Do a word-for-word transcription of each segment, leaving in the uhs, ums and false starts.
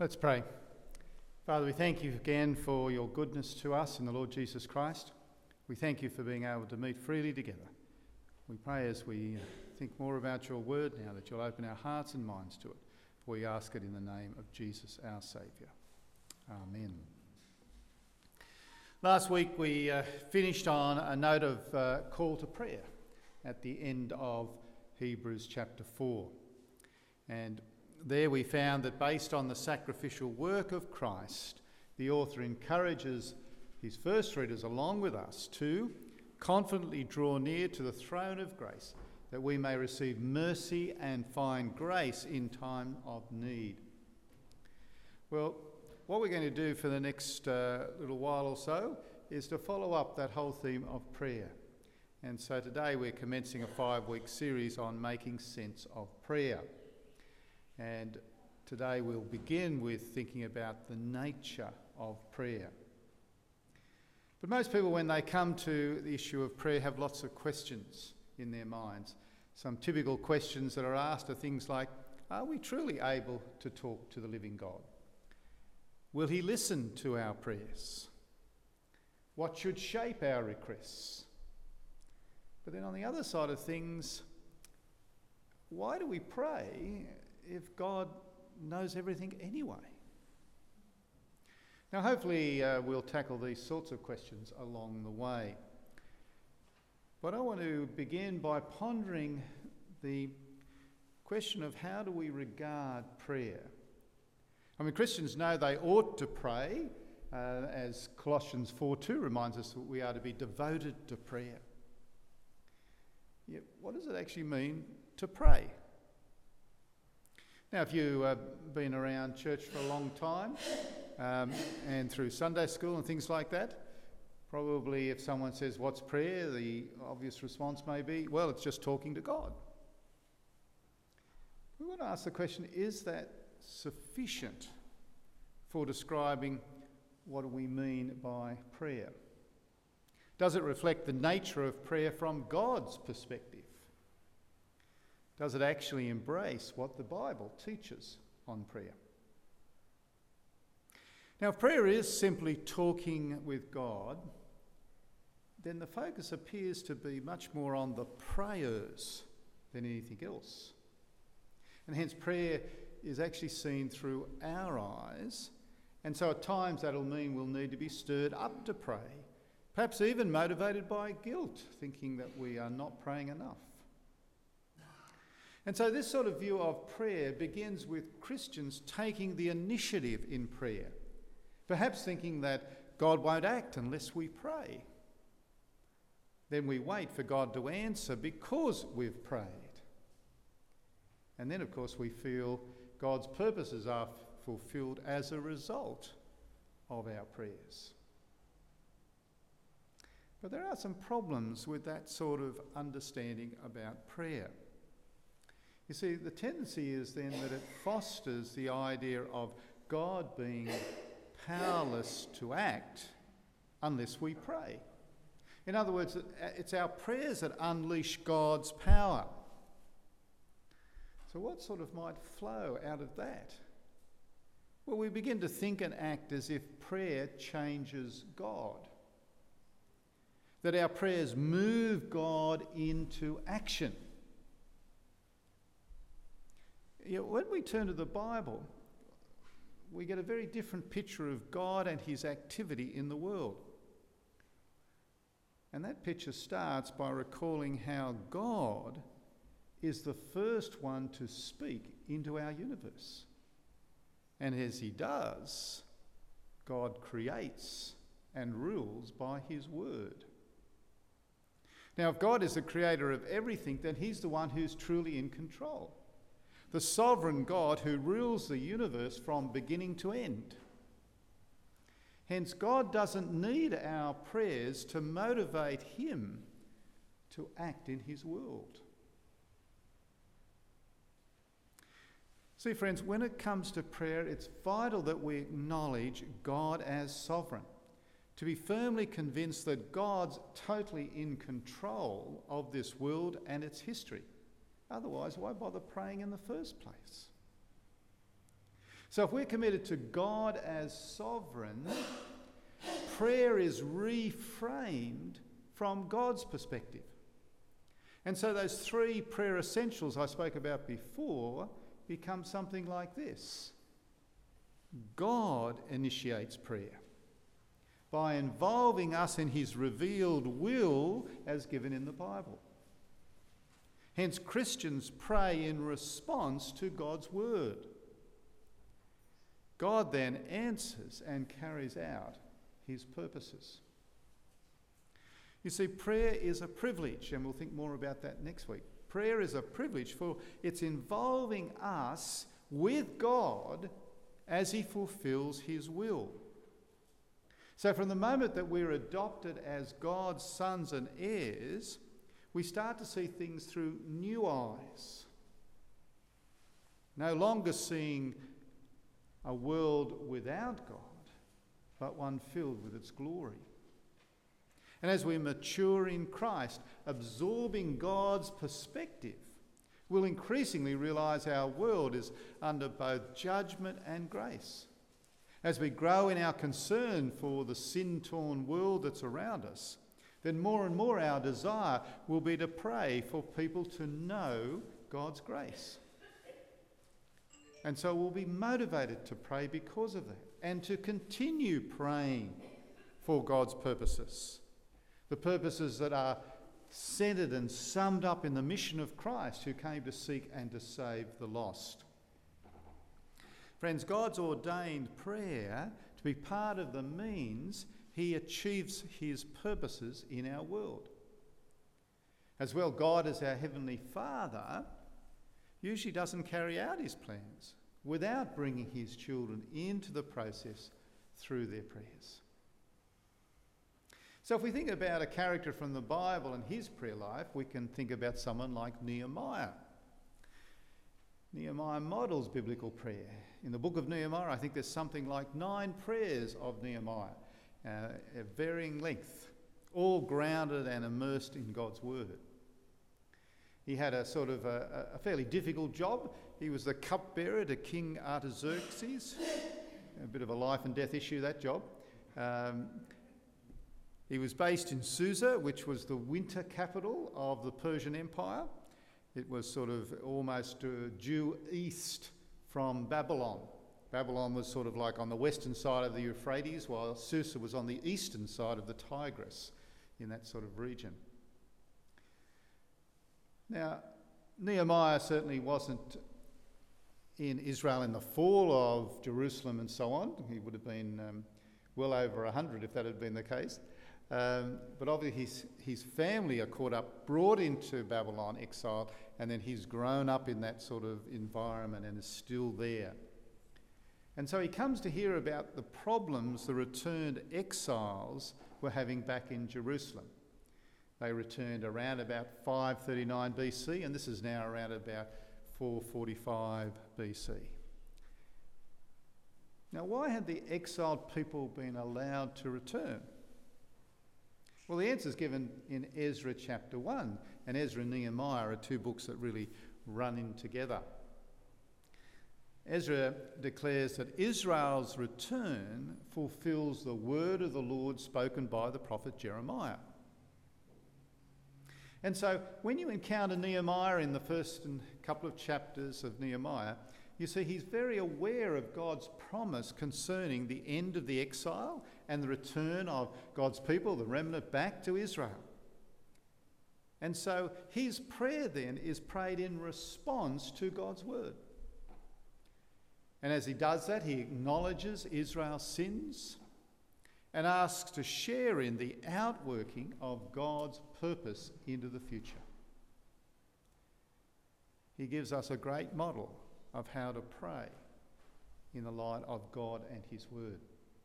Let's pray. Father, we thank you again for your goodness to us in the Lord Jesus Christ. We thank you for being able to meet freely together. We pray as we think more about your word now that you'll open our hearts and minds to it. We ask it in the name of Jesus, our Saviour. Amen. Last week we uh, finished on a note of uh, call to prayer at the end of Hebrews chapter four. And there we found that based on the sacrificial work of Christ, the author encourages his first readers along with us to confidently draw near to the throne of grace, that we may receive mercy and find grace in time of need. Well, what we're going to do for the next uh, little while or so is to follow up that whole theme of prayer. And so today we're commencing a five-week series on making sense of prayer. And today we'll begin with thinking about the nature of prayer. But most people, when they come to the issue of prayer, have lots of questions in their minds. Some typical questions that are asked are things like, are we truly able to talk to the living God? Will he listen to our prayers? What should shape our requests? But then on the other side of things, why do we pray if God knows everything anyway? Now, hopefully uh, we'll tackle these sorts of questions along the way. But I want to begin by pondering the question of how do we regard prayer? I mean, Christians know they ought to pray, uh, as Colossians four two reminds us that we are to be devoted to prayer. Yet, what does it actually mean to pray? Now, if you've uh, been around church for a long time um, and through Sunday school and things like that, probably if someone says, what's prayer? The obvious response may be, well, it's just talking to God. We want to ask the question, is that sufficient for describing what we mean by prayer? Does it reflect the nature of prayer from God's perspective? Does it actually embrace what the Bible teaches on prayer? Now, if prayer is simply talking with God, then the focus appears to be much more on the prayers than anything else. And hence prayer is actually seen through our eyes, and so at times that'll mean we'll need to be stirred up to pray, perhaps even motivated by guilt, thinking that we are not praying enough. And so this sort of view of prayer begins with Christians taking the initiative in prayer, perhaps thinking that God won't act unless we pray. Then we wait for God to answer because we've prayed. And then, of course, we feel God's purposes are fulfilled as a result of our prayers. But there are some problems with that sort of understanding about prayer. You see, the tendency is then that it fosters the idea of God being powerless to act unless we pray. In other words, it's our prayers that unleash God's power. So what sort of might flow out of that? Well, we begin to think and act as if prayer changes God. That our prayers move God into action. You know, when we turn to the Bible, we get a very different picture of God and his activity in the world. And that picture starts by recalling how God is the first one to speak into our universe. And as he does, God creates and rules by his word. Now, if God is the creator of everything, then he's the one who's truly in control. The sovereign God who rules the universe from beginning to end. Hence, God doesn't need our prayers to motivate him to act in his world. See, friends, when it comes to prayer, it's vital that we acknowledge God as sovereign, to be firmly convinced that God's totally in control of this world and its history. Otherwise, why bother praying in the first place? So if we're committed to God as sovereign, prayer is reframed from God's perspective. And so those three prayer essentials I spoke about before become something like this. God initiates prayer by involving us in his revealed will as given in the Bible. Hence, Christians pray in response to God's word. God then answers and carries out his purposes. You see, prayer is a privilege, and we'll think more about that next week. Prayer is a privilege, for it's involving us with God as he fulfills his will. So from the moment that we're adopted as God's sons and heirs, we start to see things through new eyes. No longer seeing a world without God, but one filled with its glory. And as we mature in Christ, absorbing God's perspective, we'll increasingly realise our world is under both judgment and grace. As we grow in our concern for the sin-torn world that's around us, then more and more our desire will be to pray for people to know God's grace. And so we'll be motivated to pray because of that, and to continue praying for God's purposes. The purposes that are centred and summed up in the mission of Christ, who came to seek and to save the lost. Friends, God's ordained prayer to be part of the means he achieves his purposes in our world. As well, God as our Heavenly Father usually doesn't carry out his plans without bringing his children into the process through their prayers. So if we think about a character from the Bible and his prayer life, we can think about someone like Nehemiah. Nehemiah models biblical prayer. In the book of Nehemiah, I think there's something like nine prayers of Nehemiah, uh, at varying length, all grounded and immersed in God's word. He had a sort of a, a fairly difficult job. He was the cupbearer to King Artaxerxes. A bit of a life and death issue, that job. Um, he was based in Susa, which was the winter capital of the Persian Empire. It was sort of almost uh, due east from Babylon. Babylon was sort of like on the western side of the Euphrates, while Susa was on the eastern side of the Tigris, in that sort of region. Now, Nehemiah certainly wasn't in Israel in the fall of Jerusalem and so on. He would have been um, well over one hundred if that had been the case. Um, but obviously his, his family are caught up, brought into Babylon exile, and then he's grown up in that sort of environment and is still there. And so he comes to hear about the problems the returned exiles were having back in Jerusalem. They returned around about five thirty-nine B C, and this is now around about four forty-five B C. Now, why had the exiled people been allowed to return? Well, the answer is given in Ezra chapter one, and Ezra and Nehemiah are two books that really run in together. Ezra declares that Israel's return fulfills the word of the Lord spoken by the prophet Jeremiah. And so when you encounter Nehemiah in the first couple of chapters of Nehemiah, you see he's very aware of God's promise concerning the end of the exile and the return of God's people, the remnant, back to Israel. And so his prayer then is prayed in response to God's word. And as he does that, he acknowledges Israel's sins and asks to share in the outworking of God's purpose into the future. He gives us a great model of how to pray in the light of God and his word.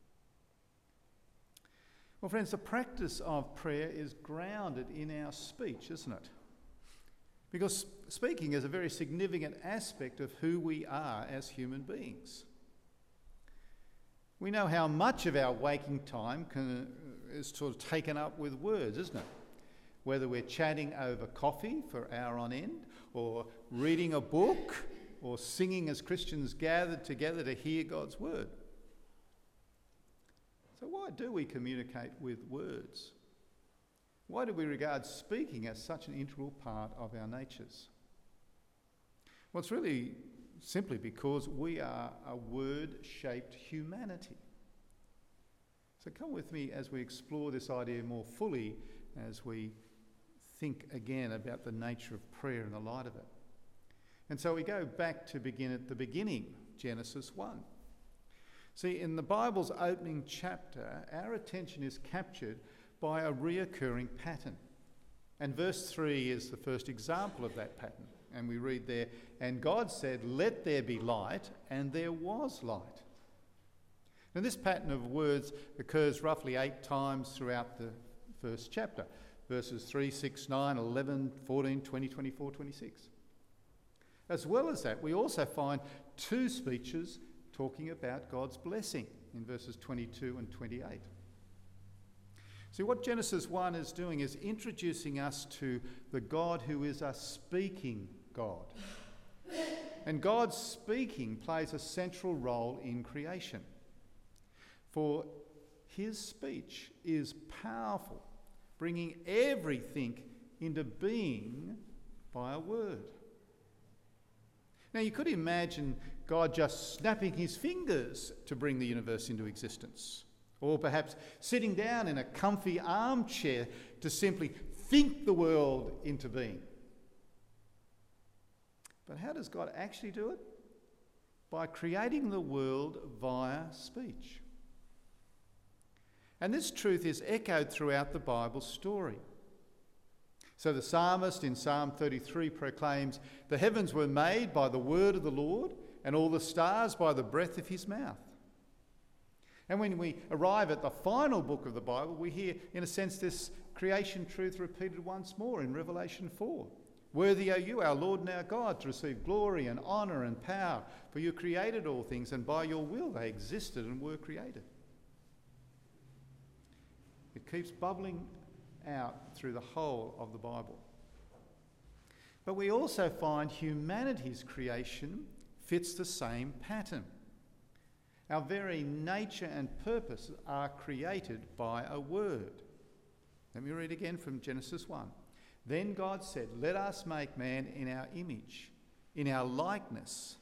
Well, friends, the practice of prayer is grounded in our speech, isn't it? Because speaking is a very significant aspect of who we are as human beings. We know how much of our waking time can, is sort of taken up with words, isn't it? Whether we're chatting over coffee for hour on end, or reading a book, or singing as Christians gathered together to hear God's word. So why do we communicate with words? Why do we regard speaking as such an integral part of our natures? Well, it's really simply because we are a word-shaped humanity. So come with me as we explore this idea more fully, as we think again about the nature of prayer in the light of it. And so we go back to begin at the beginning, Genesis one. See, in the Bible's opening chapter, our attention is captured by a reoccurring pattern. And verse three is the first example of that pattern. And we read there, "And God said, 'Let there be light,' and there was light." Now this pattern of words occurs roughly eight times throughout the first chapter. Verses three, six, nine, eleven, fourteen, twenty, twenty-four, twenty-six. As well as that, we also find two speeches talking about God's blessing in verses twenty-two and twenty-eight. See, what Genesis one is doing is introducing us to the God who is a speaking God. And God's speaking plays a central role in creation. For his speech is powerful, bringing everything into being by a word. Now, you could imagine God just snapping his fingers to bring the universe into existence, or perhaps sitting down in a comfy armchair to simply think the world into being. But how does God actually do it? By creating the world via speech. And this truth is echoed throughout the Bible story. So the psalmist in Psalm thirty-three proclaims, "The heavens were made by the word of the Lord, and all the stars by the breath of his mouth." And when we arrive at the final book of the Bible, we hear, in a sense, this creation truth repeated once more in Revelation four. "Worthy are you, our Lord and our God, to receive glory and honour and power, for you created all things, and by your will they existed and were created." It keeps bubbling out through the whole of the Bible. But we also find humanity's creation fits the same pattern. Our very nature and purpose are created by a word. Let me read again from Genesis one. "Then God said, 'Let us make man in our image, in our likeness,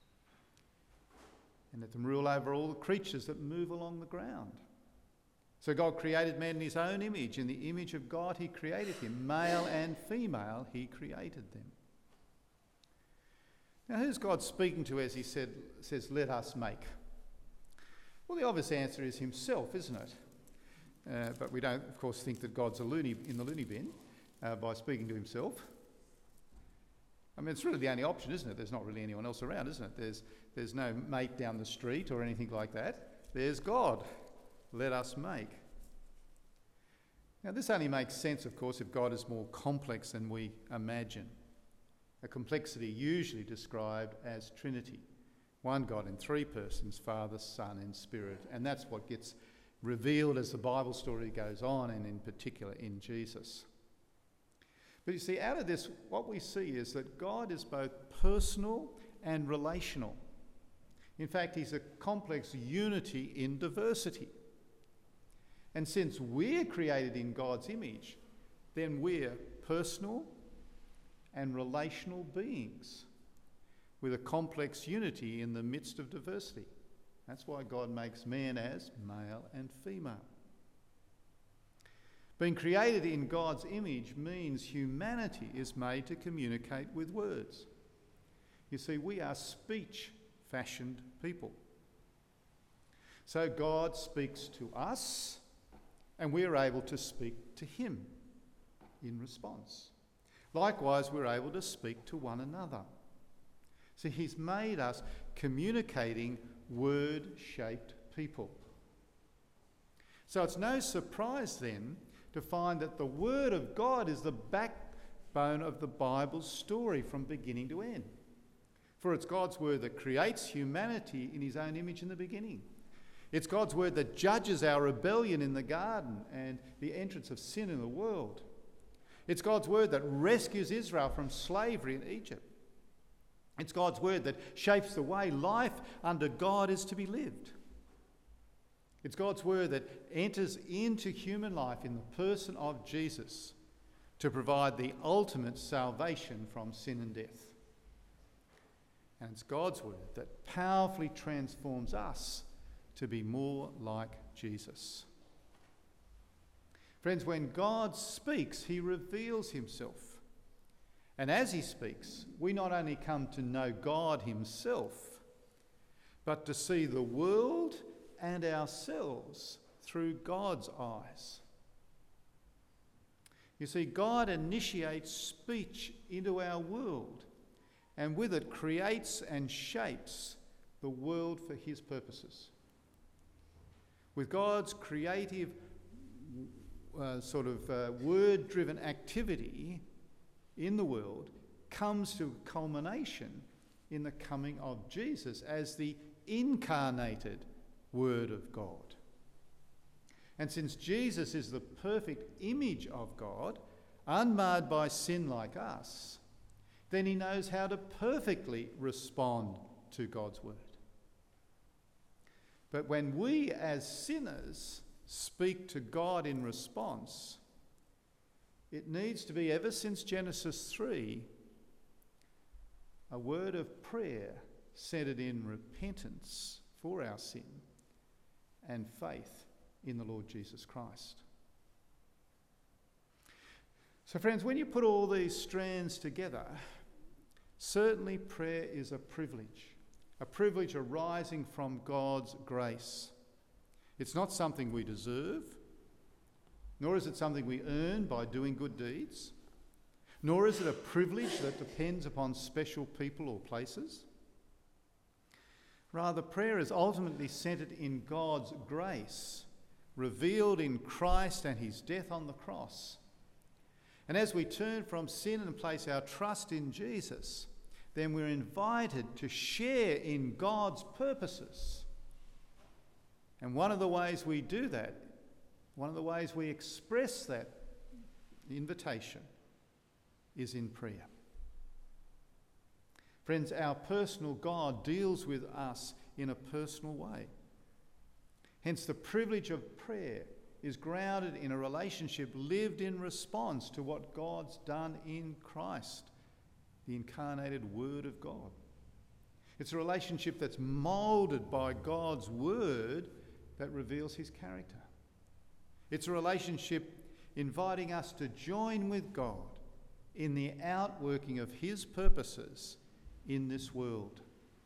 and let them rule over all the creatures that move along the ground.' So God created man in his own image. In the image of God he created him. Male and female he created them." Now, who's God speaking to as he said, says, "Let us make"? Well, the obvious answer is himself, isn't it? Uh, but we don't, of course, think that God's a loony in the loony bin uh, by speaking to himself. I mean, it's really the only option, isn't it? There's not really anyone else around, isn't it? There's, there's no mate down the street or anything like that. There's God. Let us make. Now, this only makes sense, of course, if God is more complex than we imagine. A complexity usually described as Trinity. One God in three persons, Father, Son and Spirit. And that's what gets revealed as the Bible story goes on, and in particular in Jesus. But you see, out of this, what we see is that God is both personal and relational. In fact, he's a complex unity in diversity. And since we're created in God's image, then we're personal and relational beings with a complex unity in the midst of diversity. That's why God makes man as male and female. Being created in God's image means humanity is made to communicate with words. You see, we are speech-fashioned people. So God speaks to us, and we are able to speak to him in response. Likewise, we're able to speak to one another. So he's made us communicating word-shaped people. So it's no surprise then to find that the Word of God is the backbone of the Bible's story from beginning to end. For it's God's Word that creates humanity in his own image in the beginning. It's God's Word that judges our rebellion in the garden and the entrance of sin in the world. It's God's Word that rescues Israel from slavery in Egypt. It's God's word that shapes the way life under God is to be lived. It's God's word that enters into human life in the person of Jesus to provide the ultimate salvation from sin and death. And it's God's word that powerfully transforms us to be more like Jesus. Friends, when God speaks, he reveals himself. And as he speaks, we not only come to know God himself, but to see the world and ourselves through God's eyes. You see, God initiates speech into our world, and with it creates and shapes the world for his purposes. With God's creative uh, sort of uh, word-driven activity in the world comes to culmination in the coming of Jesus as the incarnated Word of God. And since Jesus is the perfect image of God, unmarred by sin like us, then he knows how to perfectly respond to God's word. But when we as sinners speak to God in response, it needs to be, ever since Genesis three, a word of prayer centred in repentance for our sin and faith in the Lord Jesus Christ. So friends, when you put all these strands together, certainly prayer is a privilege, a privilege arising from God's grace. It's not something we deserve, nor is it something we earn by doing good deeds, nor is it a privilege that depends upon special people or places. Rather, prayer is ultimately centred in God's grace, revealed in Christ and his death on the cross. And as we turn from sin and place our trust in Jesus, then we're invited to share in God's purposes. And one of the ways we do that, one of the ways we express that invitation, is in prayer. Friends, our personal God deals with us in a personal way. Hence, the privilege of prayer is grounded in a relationship lived in response to what God's done in Christ, the incarnated Word of God. It's a relationship that's moulded by God's Word that reveals his character. It's a relationship inviting us to join with God in the outworking of his purposes in this world.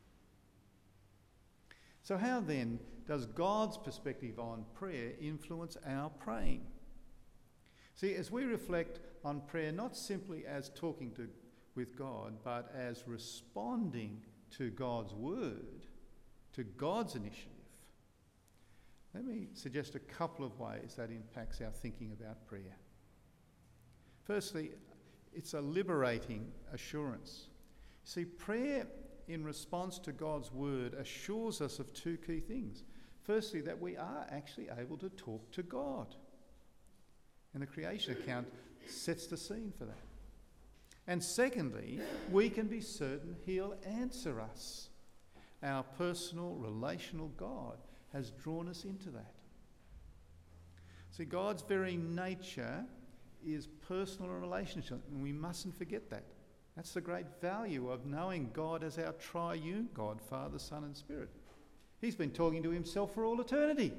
So how then does God's perspective on prayer influence our praying? See, as we reflect on prayer not simply as talking to with God, but as responding to God's word, to God's initiative, let me suggest a couple of ways that impacts our thinking about prayer. Firstly, it's a liberating assurance. See, prayer in response to God's word assures us of two key things. Firstly, that we are actually able to talk to God. And the creation account sets the scene for that. And secondly, we can be certain he'll answer us. Our personal, relational God has drawn us into that. See, God's very nature is personal and relationship, and we mustn't forget that. That's the great value of knowing God as our triune God, Father, Son and Spirit. He's been talking to himself for all eternity.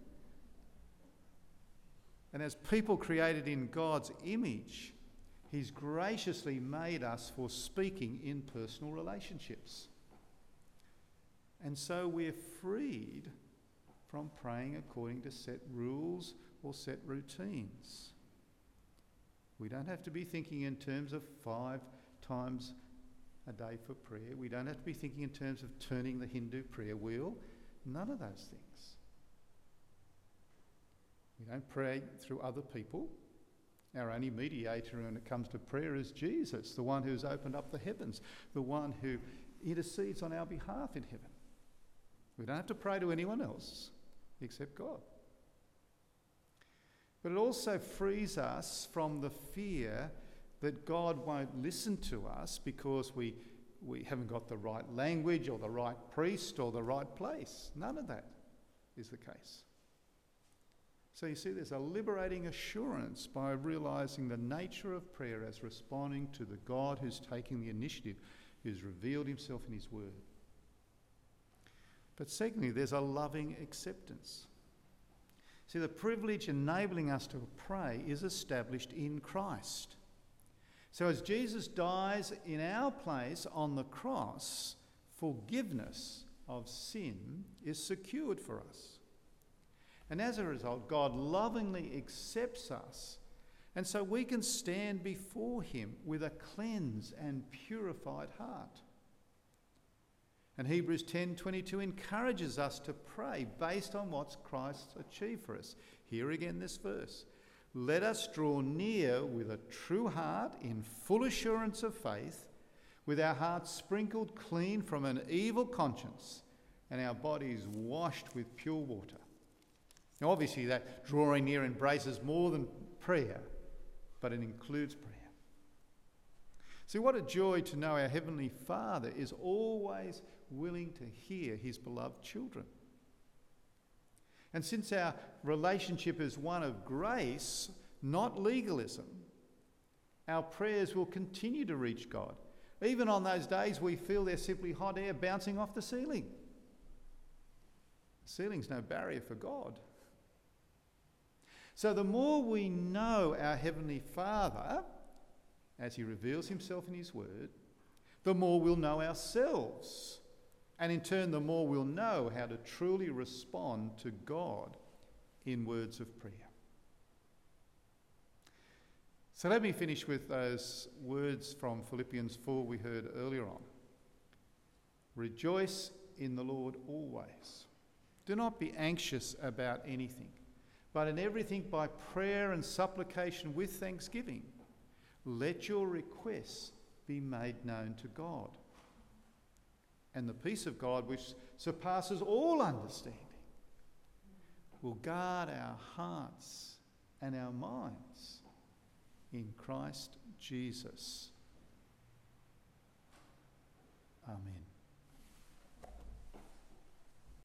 And as people created in God's image, he's graciously made us for speaking in personal relationships. And so we're freed from praying according to set rules or set routines. We don't have to be thinking in terms of five times a day for prayer. We don't have to be thinking in terms of turning the Hindu prayer wheel. None of those things. We don't pray through other people. Our only mediator when it comes to prayer is Jesus, the one who's opened up the heavens, the one who intercedes on our behalf in heaven. We don't have to pray to anyone else except God. But it also frees us from the fear that God won't listen to us because we, we haven't got the right language or the right priest or the right place. None of that is the case. So you see, there's a liberating assurance by realising the nature of prayer as responding to the God who's taking the initiative, who's revealed himself in his word. But secondly, there's a loving acceptance. See, the privilege enabling us to pray is established in Christ. So as Jesus dies in our place on the cross, forgiveness of sin is secured for us. And as a result, God lovingly accepts us, and so we can stand before him with a cleansed and purified heart. And Hebrews ten twenty-two encourages us to pray based on what Christ achieved for us. Here again this verse. Let us draw near with a true heart in full assurance of faith, with our hearts sprinkled clean from an evil conscience and our bodies washed with pure water. Now obviously that drawing near embraces more than prayer, but it includes prayer. See, what a joy to know our Heavenly Father is always willing to hear his beloved children. And since our relationship is one of grace, not legalism, our prayers will continue to reach God, even on those days we feel there's simply hot air bouncing off the ceiling. The ceiling's no barrier for God. So the more we know our Heavenly Father, as he reveals himself in his word, the more we'll know ourselves. And in turn, the more we'll know how to truly respond to God in words of prayer. So let me finish with those words from Philippians four we heard earlier on. Rejoice in the Lord always. Do not be anxious about anything, but in everything by prayer and supplication with thanksgiving, let your requests be made known to God. And the peace of God, which surpasses all understanding, will guard our hearts and our minds in Christ Jesus. Amen.